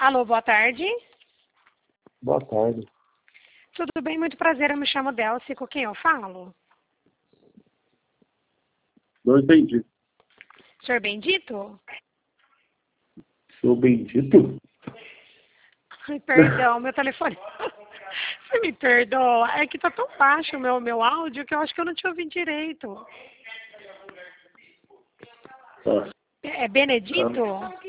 Alô, boa tarde. Boa tarde. Tudo bem? Muito prazer. Eu me chamo Delcy. Com quem eu falo? Não entendi. Senhor Bendito? Sou bendito? Ai, perdão, meu telefone. Você me perdoa? É que tá tão baixo o meu áudio que eu acho que eu não te ouvi direito. Nossa. É Benedito?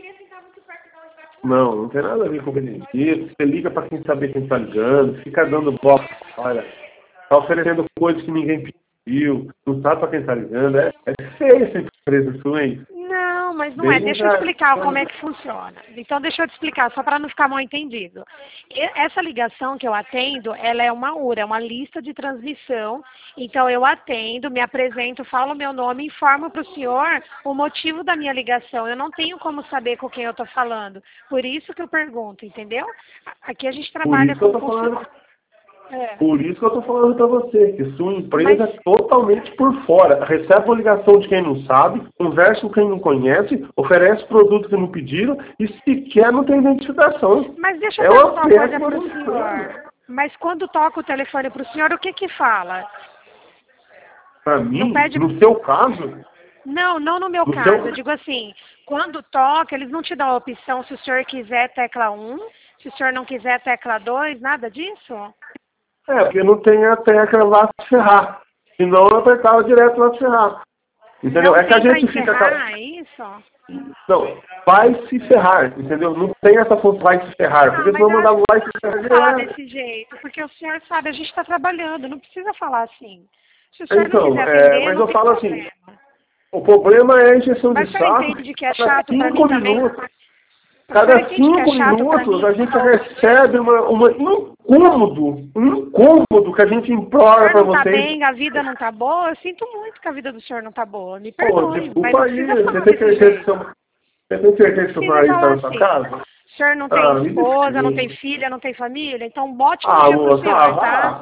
Não tem nada a ver com benedito. Você liga pra quem saber quem tá ligando, fica dando bola. Olha, tá oferecendo coisas que ninguém pediu, não sabe pra quem tá ligando. É feio essa empresa sua, hein? Não, mas não é. Bem Deixa eu explicar como é engraçado. que funciona. Então, deixa eu te explicar, só para não ficar mal entendido. Essa ligação que eu atendo, ela é uma URA, é uma lista de transmissão. Então, eu atendo, me apresento, falo meu nome, informo para o senhor o motivo da minha ligação. Eu não tenho como saber com quem eu estou falando. Por isso que eu pergunto, entendeu? Aqui a gente Por trabalha isso que eu com... tô falando. É. Por isso que eu tô falando pra você, que sua Mas empresa é totalmente por fora. Recebe uma ligação de quem não sabe, conversa com quem não conhece, oferece produto que não pediram e sequer não tem identificação. Mas deixa eu É uma perguntar uma coisa péssima para o empresa. senhor. Mas quando toca o telefone para o senhor, o que que fala? Para Não mim, pede... no seu caso, Não, não no meu no caso. Eu seu... digo assim, quando toca, eles não te dão a opção se o senhor quiser tecla um, se o senhor não quiser tecla 2, nada disso? porque não tem a tecla lá se ferrar. Senão eu apertava direto lá se ferrar. Entendeu? Não É que a tem para gente fica... encerrar, é isso? Não, vai se ferrar, entendeu? Não tem essa função vai se ferrar, Ah, porque mas senão eu eu acho mandava que vai não se ferrar precisa falar direto. desse jeito, porque o senhor sabe, a gente está trabalhando, não precisa falar assim. Se o senhor não Então, quiser atender, mas não eu tem falo assim, problema. o problema é a injeção de Mas o senhor saco entende que é cada chato para mim 5 também? minutos. O senhor Cada entende que é 5 chato para minutos mim? a gente recebe um incômodo que a gente O implora senhor para não está vocês. bem, a vida não está boa? Eu sinto muito que a vida do senhor não está boa. Me Pô, perdoe, mas desculpa não aí, precisa falar você tem desse certeza que jeito. você tem certeza que seu Precisa marido está falar na sua assim. casa? O senhor não tem Ah, me esposa, não tem desculpa. filha, não tem família? Então bote um Ah, dia pro moça, senhor, vá. tá?